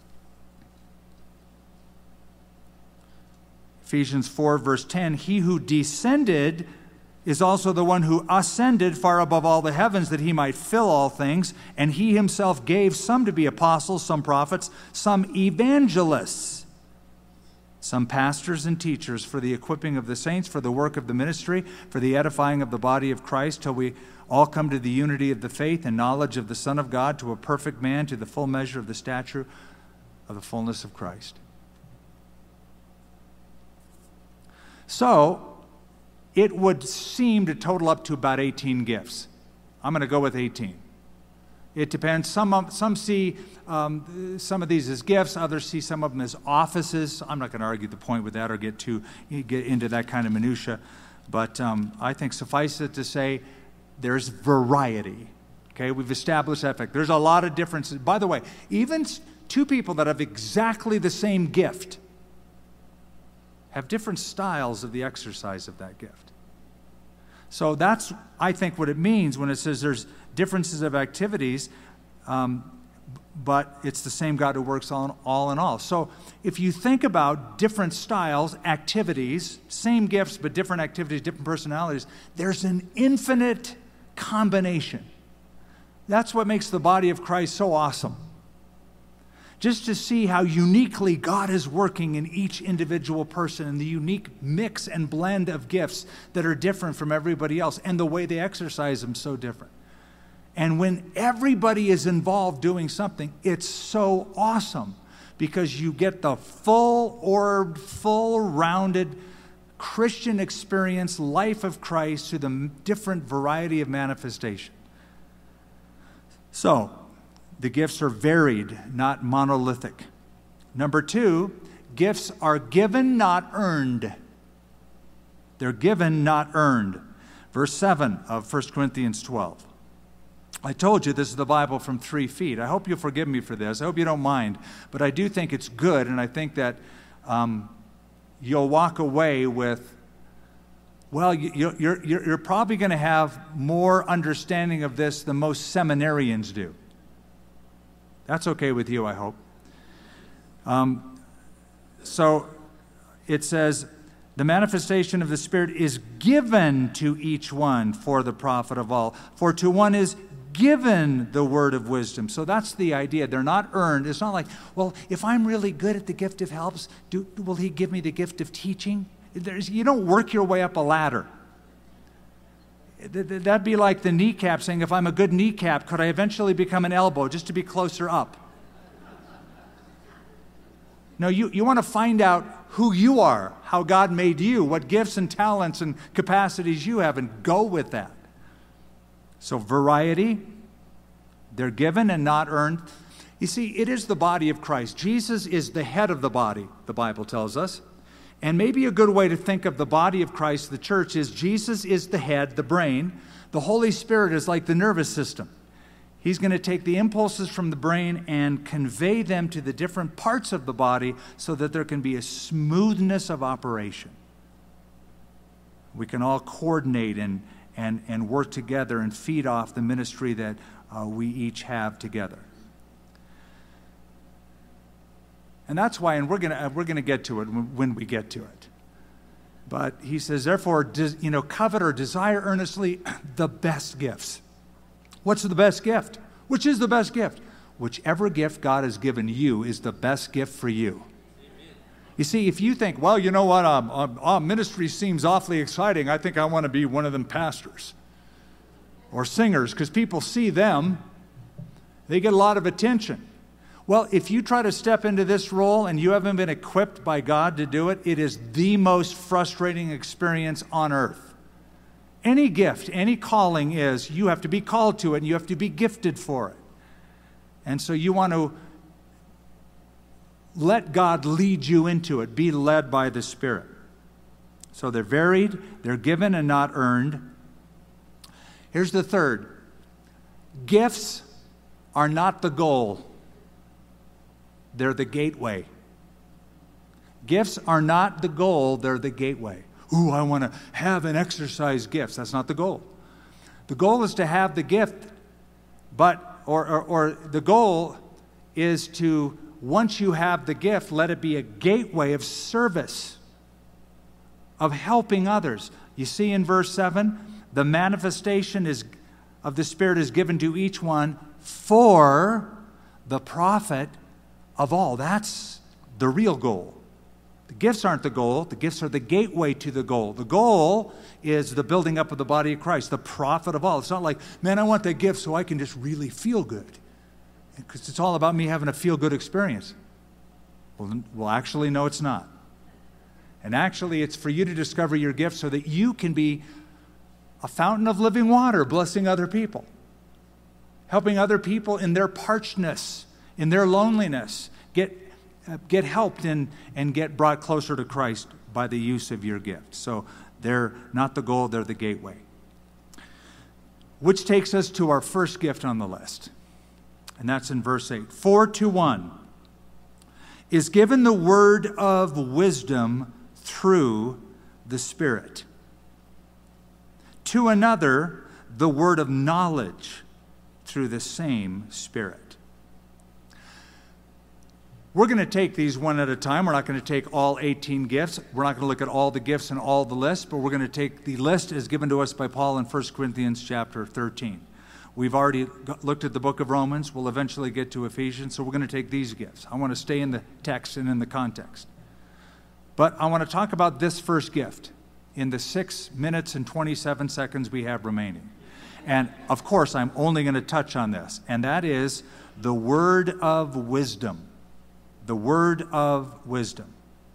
Ephesians 4 verse 10, he who descended is also the one who ascended far above all the heavens that he might fill all things. And he himself gave some to be apostles, some prophets, some evangelists, some pastors and teachers for the equipping of the saints, for the work of the ministry, for the edifying of the body of Christ, till we all come to the unity of the faith and knowledge of the Son of God, to a perfect man, to the full measure of the stature of the fullness of Christ. So, it would seem to total up to about 18 gifts. I'm going to go with 18. It depends. Some see some of these as gifts. Others see some of them as offices. I'm not going to argue the point with that or get into that kind of minutia. But I think suffice it to say there's variety. Okay, we've established that fact. There's a lot of differences. By the way, even two people that have exactly the same gift have different styles of the exercise of that gift. So that's, I think, what it means when it says there's differences of activities, but it's the same God who works all in all. So if you think about different styles, activities, same gifts, but different activities, different personalities, there's an infinite combination. That's what makes the body of Christ so awesome. Just to see how uniquely God is working in each individual person and the unique mix and blend of gifts that are different from everybody else and the way they exercise them so different. And when everybody is involved doing something, it's so awesome because you get the full-orbed, full-rounded Christian experience, life of Christ through the different variety of manifestation. So, the gifts are varied, not monolithic. Number 2, gifts are given, not earned. They're given, not earned. Verse 7 of 1 Corinthians 12. I told you this is the Bible from 3 feet. I hope you'll forgive me for this. I hope you don't mind. But I do think it's good, and I think that you'll walk away with, well, you're probably going to have more understanding of this than most seminarians do. That's okay with you, I hope. So it says, the manifestation of the Spirit is given to each one for the profit of all. For to one is given the word of wisdom. So that's the idea. They're not earned. It's not like, well, if I'm really good at the gift of helps, will he give me the gift of teaching? You don't work your way up a ladder. That'd be like the kneecap saying, if I'm a good kneecap, could I eventually become an elbow just to be closer up? No, you want to find out who you are, how God made you, what gifts and talents and capacities you have, and go with that. So variety, they're given and not earned. You see, it is the body of Christ. Jesus is the head of the body, the Bible tells us. And maybe a good way to think of the body of Christ, the church, is Jesus is the head, the brain. The Holy Spirit is like the nervous system. He's going to take the impulses from the brain and convey them to the different parts of the body so that there can be a smoothness of operation. We can all coordinate and work together and feed off the ministry that we each have together. And that's why, and we're going to get to it when we get to it. But he says, therefore, covet or desire earnestly the best gifts. What's the best gift? Which is the best gift? Whichever gift God has given you is the best gift for you. You see, if you think, well, you know what, ministry seems awfully exciting. I think I want to be one of them pastors or singers, because people see them, they get a lot of attention. Well, if you try to step into this role and you haven't been equipped by God to do it, it is the most frustrating experience on earth. Any gift, any calling is, you have to be called to it and you have to be gifted for it. And so you want to let God lead you into it. Be led by the Spirit. So they're varied, they're given and not earned. Here's the third. Gifts are not the goal. They're the gateway. Gifts are not the goal, they're the gateway. Ooh, I want to have and exercise gifts. That's not the goal. The goal is to have the gift, or the goal is to, once you have the gift, let it be a gateway of service, of helping others. You see in verse 7, the manifestation of the Spirit is given to each one for the profit of all. That's the real goal. The gifts aren't the goal. The gifts are the gateway to the goal. The goal is the building up of the body of Christ, the profit of all. It's not like, man, I want that gift so I can just really feel good. Because it's all about me having a feel-good experience. Well, actually, no, it's not. And actually, it's for you to discover your gift so that you can be a fountain of living water, blessing other people, helping other people in their parchedness, in their loneliness, get helped and get brought closer to Christ by the use of your gift. So they're not the goal, they're the gateway. Which takes us to our first gift on the list. And that's in verse 8. 4 to 1 is given the word of wisdom through the Spirit. To another, the word of knowledge through the same Spirit. We're going to take these one at a time. We're not going to take all 18 gifts. We're not going to look at all the gifts and all the lists, but we're going to take the list as given to us by Paul in 1 Corinthians chapter 13. We've already looked at the book of Romans. We'll eventually get to Ephesians, so we're going to take these gifts. I want to stay in the text and in the context. But I want to talk about this first gift in the 6 minutes and 27 seconds we have remaining. And, of course, I'm only going to touch on this, and that is the word of wisdom. The word of wisdom.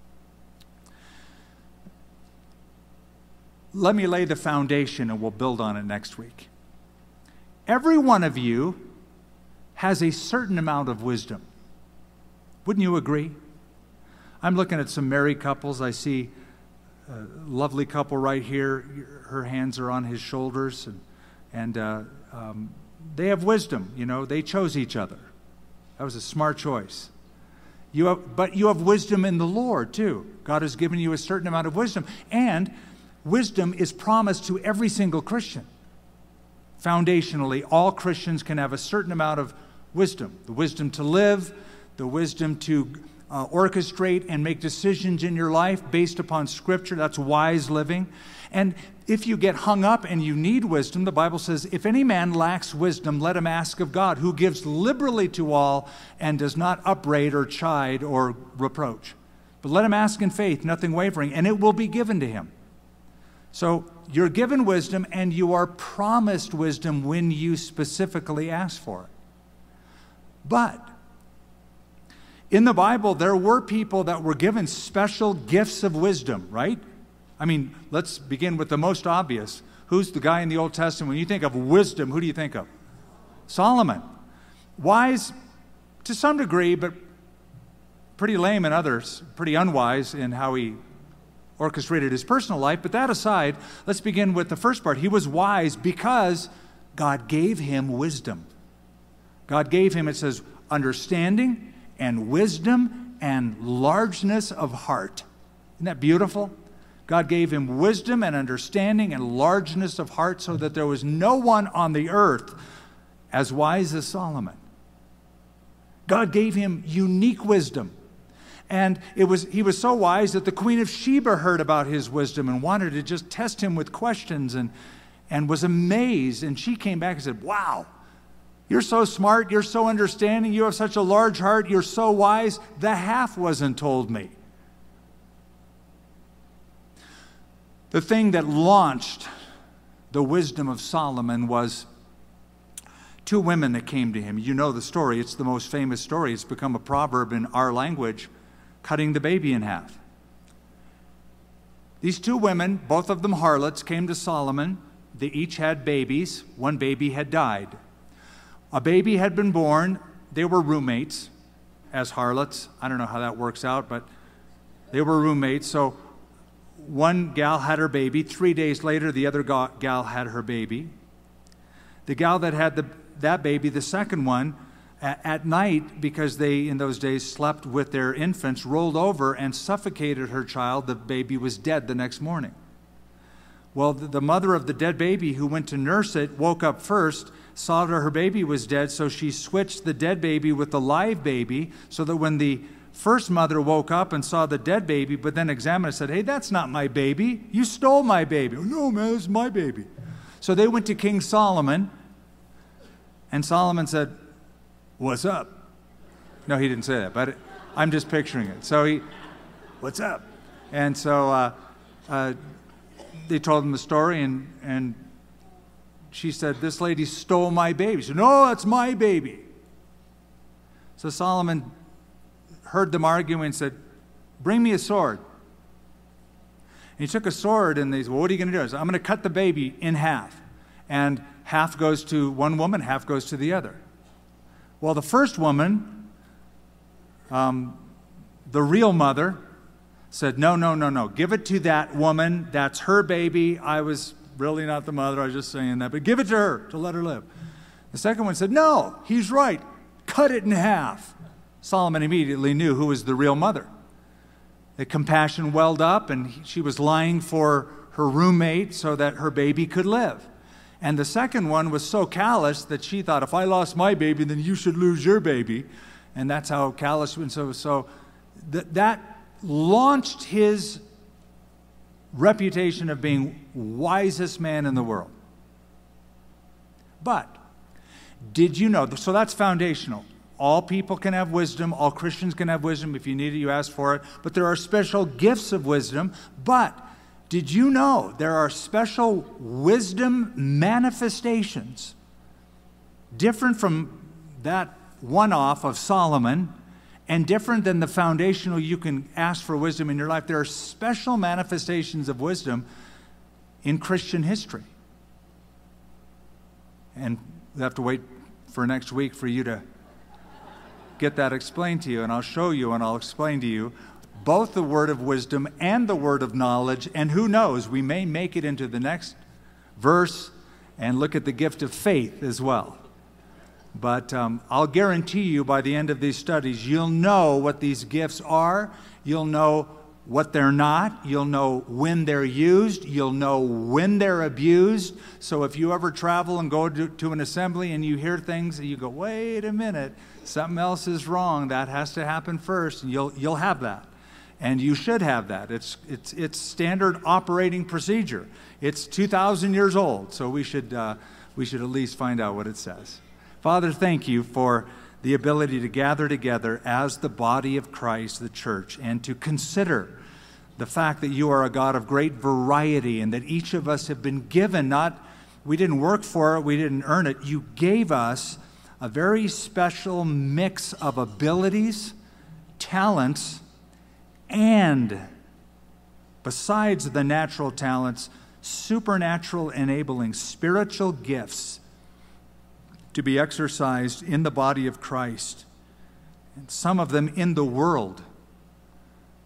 Let me lay the foundation and we'll build on it next week. Every one of you has a certain amount of wisdom. Wouldn't you agree? I'm looking at some married couples. I see a lovely couple right here. Her hands are on his shoulders, and they have wisdom. You know, they chose each other. That was a smart choice. But you have wisdom in the Lord, too. God has given you a certain amount of wisdom. And wisdom is promised to every single Christian. Foundationally, all Christians can have a certain amount of wisdom. The wisdom to live, the wisdom to orchestrate and make decisions in your life based upon Scripture. That's wise living. And if you get hung up and you need wisdom, the Bible says, if any man lacks wisdom, let him ask of God, who gives liberally to all and does not upbraid or chide or reproach. But let him ask in faith, nothing wavering, and it will be given to him. So you're given wisdom and you are promised wisdom when you specifically ask for it. But in the Bible, there were people that were given special gifts of wisdom, right? I mean, let's begin with the most obvious. Who's the guy in the Old Testament? When you think of wisdom, who do you think of? Solomon. Wise to some degree, but pretty lame in others, pretty unwise in how he orchestrated his personal life. But that aside, let's begin with the first part. He was wise because God gave him wisdom. God gave him, it says, understanding and wisdom and largeness of heart. Isn't that beautiful? God gave him wisdom and understanding and largeness of heart so that there was no one on the earth as wise as Solomon. God gave him unique wisdom. And he was so wise that the Queen of Sheba heard about his wisdom and wanted to just test him with questions and was amazed. And she came back and said, wow, you're so smart, you're so understanding, you have such a large heart, you're so wise. The half wasn't told me. The thing that launched the wisdom of Solomon was two women that came to him. You know the story. It's the most famous story. It's become a proverb in our language, cutting the baby in half. These two women, both of them harlots, came to Solomon. They each had babies. One baby had died. A baby had been born. They were roommates as harlots. I don't know how that works out, but they were roommates. So one gal had her baby. 3 days later, the other gal had her baby. The gal that had that baby, the second one, at night, because they in those days slept with their infants, rolled over and suffocated her child. The baby was dead the next morning. Well, the mother of the dead baby who went to nurse it woke up first, saw that her baby was dead, so she switched the dead baby with the live baby so that when the first mother woke up and saw the dead baby, but then examined it, said, hey, that's not my baby. You stole my baby. Oh, no, man, this is my baby. So they went to King Solomon, and Solomon said, what's up? No, he didn't say that, but I'm just picturing it. So what's up? And so they told him the story, and she said, this lady stole my baby. She said, no, that's my baby. So Solomon heard them arguing and said, bring me a sword. And he took a sword, and they said, well, what are you going to do? I said, I'm going to cut the baby in half. And half goes to one woman, half goes to the other. Well, the first woman, the real mother, said, no, give it to that woman. That's her baby. I was really not the mother. I was just saying that. But give it to her to let her live. The second one said, no, he's right. Cut it in half. Solomon immediately knew who was the real mother. The compassion welled up, and she was lying for her roommate so that her baby could live. And the second one was so callous that she thought, if I lost my baby, then you should lose your baby. And that's how callous. And so that launched his reputation of being wisest man in the world. But did you know, so that's foundational. All people can have wisdom. All Christians can have wisdom. If you need it, you ask for it. But there are special gifts of wisdom. But did you know there are special wisdom manifestations different from that one-off of Solomon and different than the foundational you can ask for wisdom in your life? There are special manifestations of wisdom in Christian history. And we'll have to wait for next week for you to get that explained to you, and I'll show you and I'll explain to you both the word of wisdom and the word of knowledge, and who knows, we may make it into the next verse and look at the gift of faith as well. But I'll guarantee you by the end of these studies, you'll know what these gifts are, you'll know what they're not, you'll know when they're used, you'll know when they're abused. So if you ever travel and go to an assembly and you hear things and you go, wait a minute, something else is wrong, that has to happen first, and you'll have that. And you should have that. It's standard operating procedure. It's 2,000 years old, so we should at least find out what it says. Father, thank you for the ability to gather together as the body of Christ, the church, and to consider the fact that you are a God of great variety and that each of us have been given, we didn't work for it, we didn't earn it. You gave us a very special mix of abilities, talents, and besides the natural talents, supernatural enabling, spiritual gifts to be exercised in the body of Christ, and some of them in the world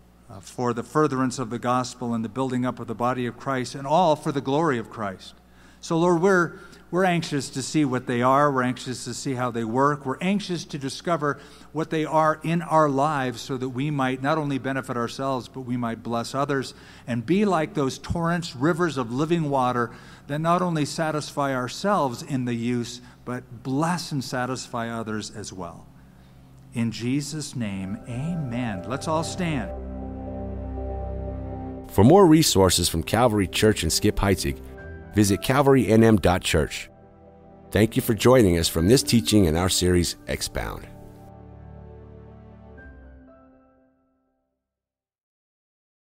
for the furtherance of the gospel and the building up of the body of Christ, and all for the glory of Christ. So, Lord, we're anxious to see what they are. We're anxious to see how they work. We're anxious to discover what they are in our lives so that we might not only benefit ourselves, but we might bless others and be like those torrents, rivers of living water that not only satisfy ourselves in the use, but bless and satisfy others as well. In Jesus' name, amen. Let's all stand. For more resources from Calvary Church in Skip Heitzig, visit calvarynm.church. Thank you for joining us from this teaching in our series, Expound.